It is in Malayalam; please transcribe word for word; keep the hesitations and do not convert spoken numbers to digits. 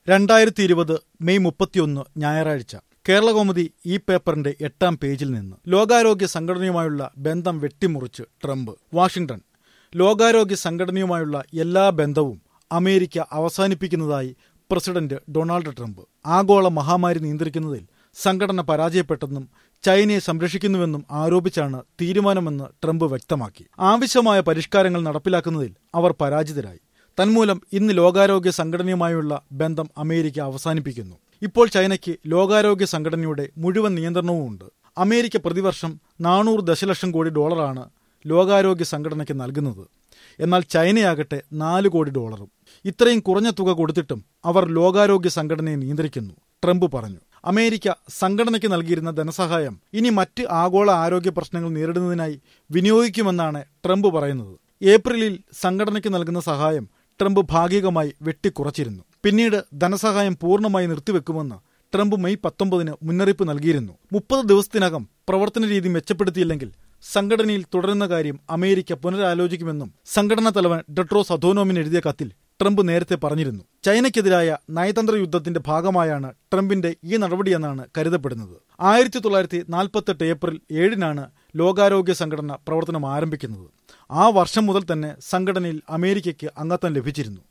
രണ്ടായിരത്തി ഇരുപത് മെയ് മുപ്പത്തിയൊന്ന് ഞായറാഴ്ച കേരളകൗമുദി ഈ പേപ്പറിന്റെ എട്ടാം പേജിൽ നിന്ന് ലോകാരോഗ്യ സംഘടനയുമായുള്ള ബന്ധം വെട്ടിമുറിച്ച് ട്രംപ്. വാഷിംഗ്ടൺ. ലോകാരോഗ്യ സംഘടനയുമായുള്ള എല്ലാ ബന്ധവും അമേരിക്ക അവസാനിപ്പിക്കുന്നതായി പ്രസിഡന്റ് ഡൊണാൾഡ് ട്രംപ്. ആഗോള മഹാമാരി നിയന്ത്രിക്കുന്നതിൽ സംഘടന പരാജയപ്പെട്ടെന്നും ചൈനയെ സംരക്ഷിക്കുന്നുവെന്നും ആരോപിച്ചാണ് തീരുമാനമെന്ന് ട്രംപ് വ്യക്തമാക്കി. ആവശ്യമായ പരിഷ്കാരങ്ങൾ നടപ്പിലാക്കുന്നതിൽ അവർ പരാജിതരായി. തന്മൂലം ഇന്ന് ലോകാരോഗ്യ സംഘടനയുമായുള്ള ബന്ധം അമേരിക്ക അവസാനിപ്പിക്കുന്നു. ഇപ്പോൾ ചൈനയ്ക്ക് ലോകാരോഗ്യ സംഘടനയുടെ മുഴുവൻ നിയന്ത്രണവുമുണ്ട്. അമേരിക്ക പ്രതിവർഷം നാനൂറ് ദശലക്ഷം കോടി ഡോളറാണ് ലോകാരോഗ്യ സംഘടനയ്ക്ക് നൽകുന്നത്. എന്നാൽ ചൈനയാകട്ടെ നാല് കോടി ഡോളറും. ഇത്രയും കുറഞ്ഞ തുക കൊടുത്തിട്ടും അവർ ലോകാരോഗ്യ സംഘടനയെ നിയന്ത്രിക്കുന്നു, ട്രംപ് പറഞ്ഞു. അമേരിക്ക സംഘടനയ്ക്ക് നൽകിയിരുന്ന ധനസഹായം ഇനി മറ്റ് ആഗോള ആരോഗ്യ പ്രശ്നങ്ങൾ നേരിടുന്നതിനായി വിനിയോഗിക്കുമെന്നാണ് ട്രംപ് പറയുന്നത്. ഏപ്രിലിൽ സംഘടനയ്ക്ക് നൽകുന്ന സഹായം ട്രംപ് ഭാഗികമായി വെട്ടിക്കുറച്ചിരുന്നു. പിന്നീട് ധനസഹായം പൂർണ്ണമായി നിർത്തിവെക്കുമെന്ന് ട്രംപ് മെയ് പത്തൊമ്പതിന് മുന്നറിയിപ്പ് നൽകിയിരുന്നു. മുപ്പത് ദിവസത്തിനകം പ്രവർത്തന രീതി മെച്ചപ്പെടുത്തിയില്ലെങ്കിൽ സംഘടനയിൽ തുടരുന്ന കാര്യം അമേരിക്ക പുനരാലോചിക്കുമെന്നും സംഘടനാ തലവൻ ടെഡ്രോസ് അഥനോമിന് എഴുതിയ കത്തിൽ ട്രംപ് നേരത്തെ പറഞ്ഞിരുന്നു. ചൈനയ്ക്കെതിരായ നയതന്ത്ര യുദ്ധത്തിന്റെ ഭാഗമായാണ് ട്രംപിന്റെ ഈ നടപടിയെന്നാണ് കരുതപ്പെടുന്നത്. ആയിരത്തി തൊള്ളായിരത്തി നാൽപ്പത്തെട്ട് ഏപ്രിൽ ഏഴിനാണ് ലോകാരോഗ്യ സംഘടന പ്രവർത്തനം ആരംഭിക്കുന്നത്. ആ വർഷം മുതൽ തന്നെ സംഘടനയിൽ അമേരിക്കയ്ക്ക് അംഗത്വം ലഭിച്ചിരുന്നു.